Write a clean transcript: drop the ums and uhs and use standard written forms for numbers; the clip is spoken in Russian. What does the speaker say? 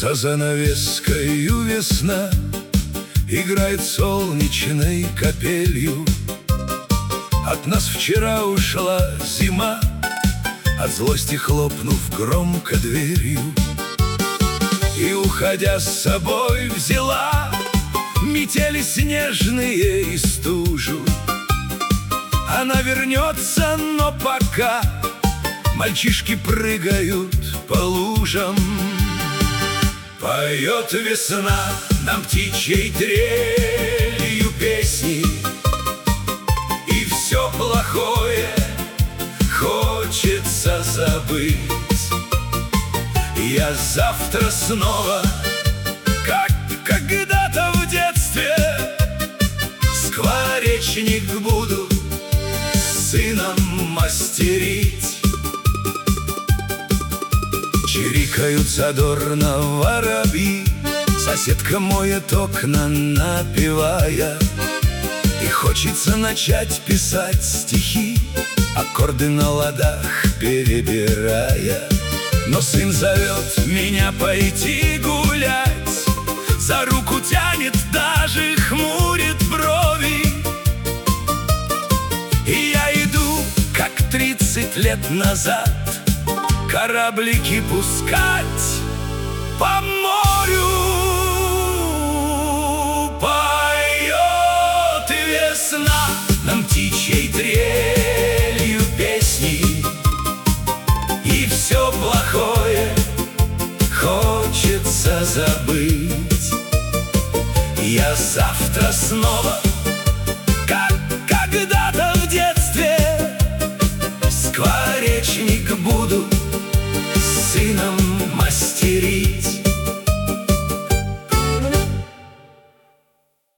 За занавескою весна играет солнечной капелью. От нас вчера ушла зима, от злости хлопнув громко дверью. И, уходя с собой, взяла метели снежные и стужу. Она вернется, но пока мальчишки прыгают по лужам. Поет весна нам птичьей трелью песни, и все плохое хочется забыть. Я завтра снова, как когда-то в детстве, скворечник буду с сыном мастерить. Чирикают задорно воробьи, соседка моет окна, напевая. И хочется начать писать стихи, аккорды на ладах перебирая. Но сын зовет меня пойти гулять, за руку тянет, даже хмурит брови. И я иду, как 30 лет назад, кораблики пускать по морю. Поет весна нам птичьей трелью песни, и все плохое хочется забыть. Я завтра снова, как когда-то в детстве, скворечник буду с сыном мастерить.